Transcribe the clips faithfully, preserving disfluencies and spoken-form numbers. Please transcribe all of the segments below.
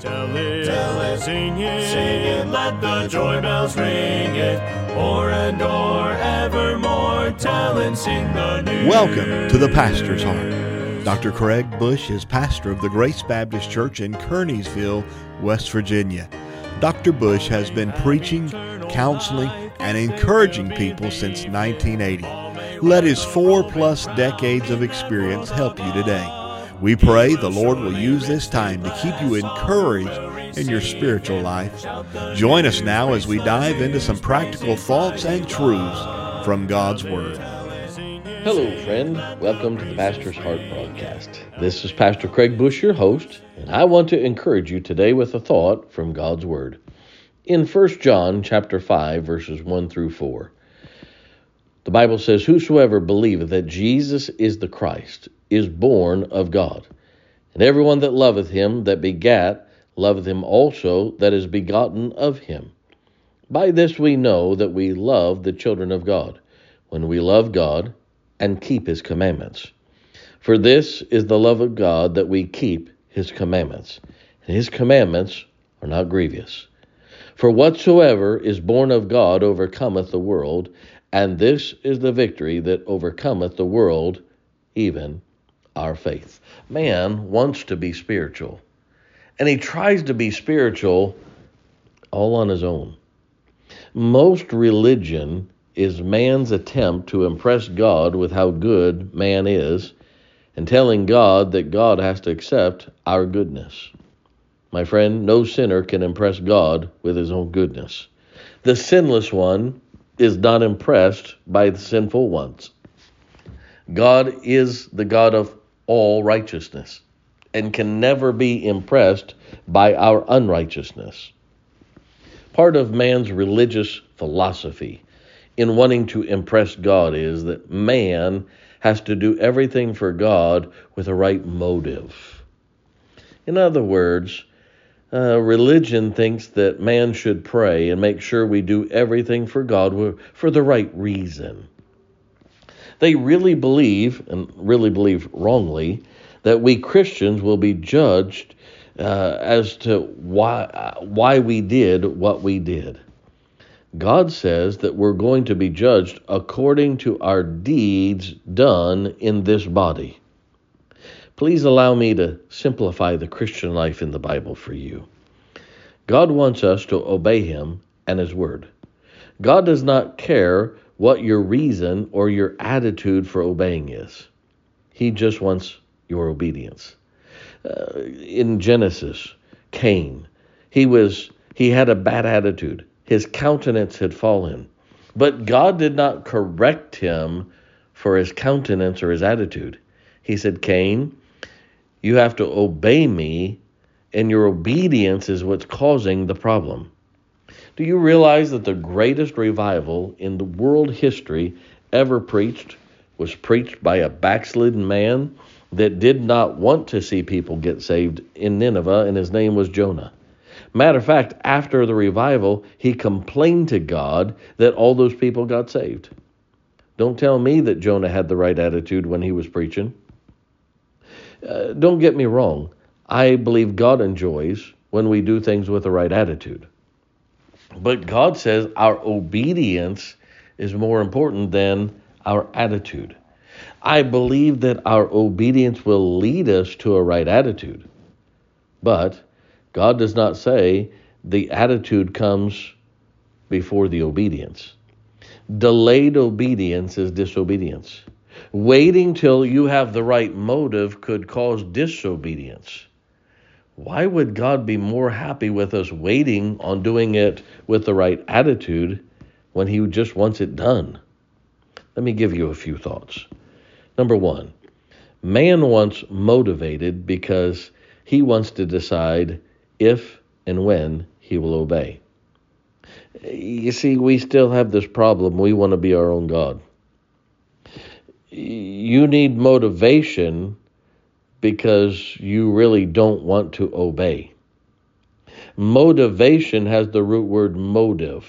Tell it, tell it, sing it, sing it, let the joy bells ring it, o'er and o'er evermore, tell and sing the news. Welcome to the Pastor's Heart. Doctor Craig Bush is pastor of the Grace Baptist Church in Kearneysville, West Virginia. Doctor Bush has been preaching, counseling, and encouraging people since nineteen eighty. Let his four-plus decades of experience help you today. We pray the Lord will use this time to keep you encouraged in your spiritual life. Join us now as we dive into some practical thoughts and truths from God's Word. Hello, friend. Welcome to the Pastor's Heart broadcast. This is Pastor Craig Bush, your host, and I want to encourage you today with a thought from God's Word. In First John chapter five, verses one through four, the Bible says, "Whosoever believeth that Jesus is the Christ is born of God. And everyone that loveth him that begat loveth him also that is begotten of him. By this we know that we love the children of God, when we love God and keep his commandments. For this is the love of God, that we keep his commandments. And his commandments are not grievous. For whatsoever is born of God overcometh the world, and this is the victory that overcometh the world, even our faith." Man wants to be spiritual, and he tries to be spiritual all on his own. Most religion is man's attempt to impress God with how good man is, and telling God that God has to accept our goodness. My friend, no sinner can impress God with his own goodness. The sinless one is not impressed by the sinful ones. God is the God of all righteousness and can never be impressed by our unrighteousness. Part of man's religious philosophy in wanting to impress God is that man has to do everything for God with a right motive. In other words, uh, religion thinks that man should pray and make sure we do everything for God for the right reason. They really believe, and really believe wrongly, that we Christians will be judged uh, as to why uh, why we did what we did. God says that we're going to be judged according to our deeds done in this body. Please allow me to simplify the Christian life in the Bible for you. God wants us to obey him and his word. God does not care what your reason or your attitude for obeying is. He just wants your obedience. Uh, in Genesis, Cain, he was he had a bad attitude. His countenance had fallen. But God did not correct him for his countenance or his attitude. He said, "Cain, you have to obey me, and your obedience is what's causing the problem." Do you realize that the greatest revival in the world history ever preached was preached by a backslidden man that did not want to see people get saved in Nineveh, and his name was Jonah? Matter of fact, after the revival, he complained to God that all those people got saved. Don't tell me that Jonah had the right attitude when he was preaching. Uh, don't get me wrong. I believe God enjoys when we do things with the right attitude. But God says our obedience is more important than our attitude. I believe that our obedience will lead us to a right attitude. But God does not say the attitude comes before the obedience. Delayed obedience is disobedience. Waiting till you have the right motive could cause disobedience. Why would God be more happy with us waiting on doing it with the right attitude when he just wants it done? Let me give you a few thoughts. Number one, man wants motivated because he wants to decide if and when he will obey. You see, we still have this problem. We want to be our own God. You need motivation because you really don't want to obey. Motivation has the root word motive.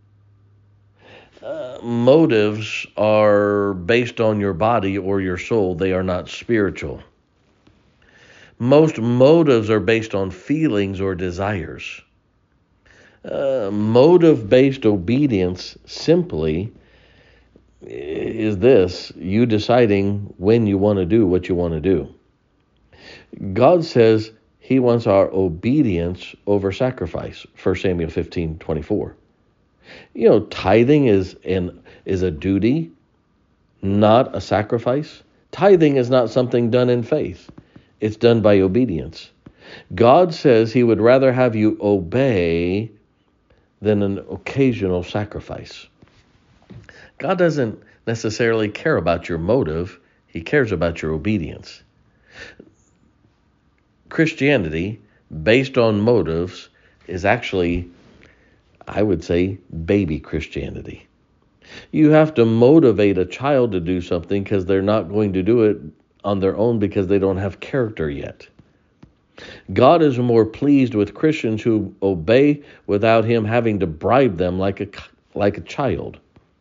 Uh, motives are based on your body or your soul. They are not spiritual. Most motives are based on feelings or desires. Uh, motive-based obedience simply is this: you deciding when you want to do what you want to do. God says he wants our obedience over sacrifice, First Samuel fifteen twenty-four. You know, tithing is an is a duty, not a sacrifice. Tithing is not something done in faith. It's done by obedience. God says he would rather have you obey than an occasional sacrifice. God doesn't necessarily care about your motive. He cares about your obedience. Christianity, based on motives, is actually, I would say, baby Christianity. You have to motivate a child to do something because they're not going to do it on their own because they don't have character yet. God is more pleased with Christians who obey without him having to bribe them like a, like a child.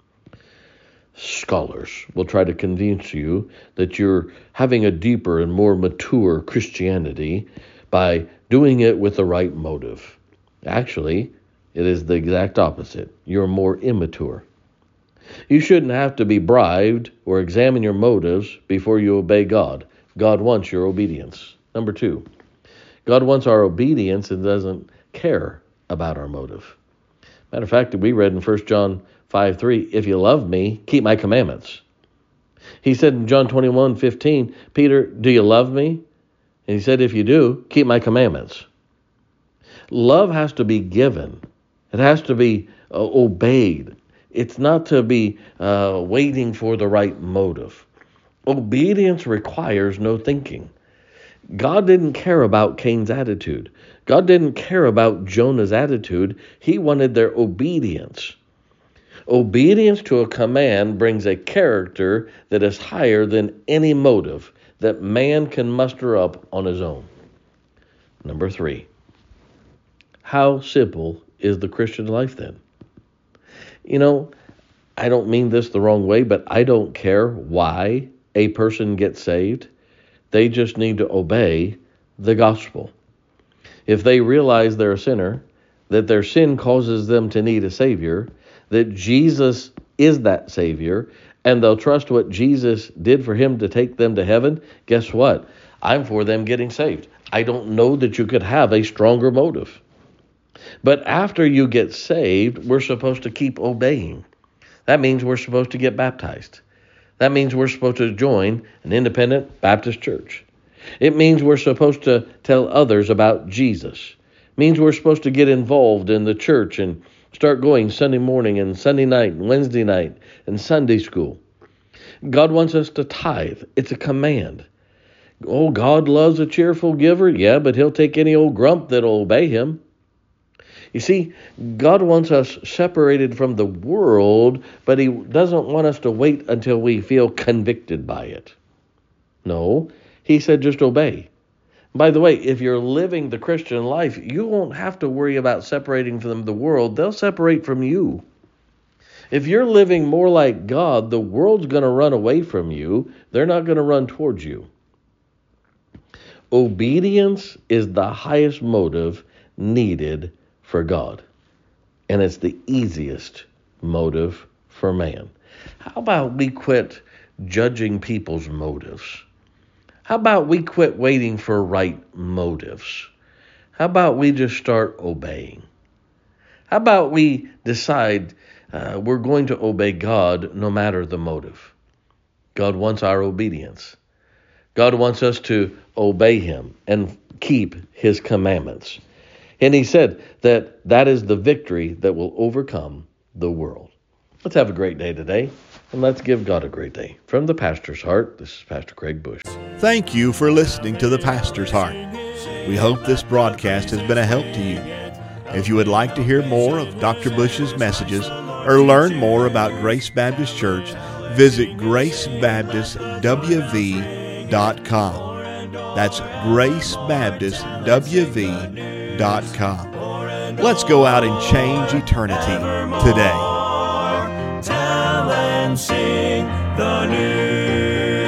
Scholars will try to convince you that you're having a deeper and more mature Christianity by doing it with the right motive. Actually, it is the exact opposite. You're more immature. You shouldn't have to be bribed or examine your motives before you obey God. God wants your obedience. Number two, God wants our obedience and doesn't care about our motive. Matter of fact, we read in First John five three, if you love me, keep my commandments. He said in John twenty-one fifteen, Peter, do you love me? And he said, if you do, keep my commandments. Love has to be given. It has to be uh, obeyed. It's not to be uh, waiting for the right motive. Obedience requires no thinking. God didn't care about Cain's attitude. God didn't care about Jonah's attitude. He wanted their obedience. Obedience to a command brings a character that is higher than any motive that man can muster up on his own. Number three, how simple is the Christian life then? You know, I don't mean this the wrong way, but I don't care why a person gets saved. They just need to obey the gospel. If they realize they're a sinner, that their sin causes them to need a Savior, that Jesus is that Savior, and they'll trust what Jesus did for him to take them to heaven, guess what? I'm for them getting saved. I don't know that you could have a stronger motive. But after you get saved, we're supposed to keep obeying. That means we're supposed to get baptized. That means we're supposed to join an independent Baptist church. It means we're supposed to tell others about Jesus. It means we're supposed to get involved in the church and start going Sunday morning and Sunday night and Wednesday night and Sunday school. God wants us to tithe. It's a command. Oh, God loves a cheerful giver? Yeah, but he'll take any old grump that'll obey him. You see, God wants us separated from the world, but he doesn't want us to wait until we feel convicted by it. No, he said just obey. By the way, if you're living the Christian life, you won't have to worry about separating from the world. They'll separate from you. If you're living more like God, the world's going to run away from you. They're not going to run towards you. Obedience is the highest motive needed for God. And it's the easiest motive for man. How about we quit judging people's motives? How about we quit waiting for right motives? How about we just start obeying? How about we decide uh, we're going to obey God no matter the motive? God wants our obedience. God wants us to obey him and keep his commandments. And he said that that is the victory that will overcome the world. Let's have a great day today, and let's give God a great day. From the Pastor's Heart, this is Pastor Craig Bush. Thank you for listening to the Pastor's Heart. We hope this broadcast has been a help to you. If you would like to hear more of Doctor Bush's messages or learn more about Grace Baptist Church, visit grace baptist w v dot com. That's grace baptist w v dot com. Let's go out and change eternity today. Tell and sing the news.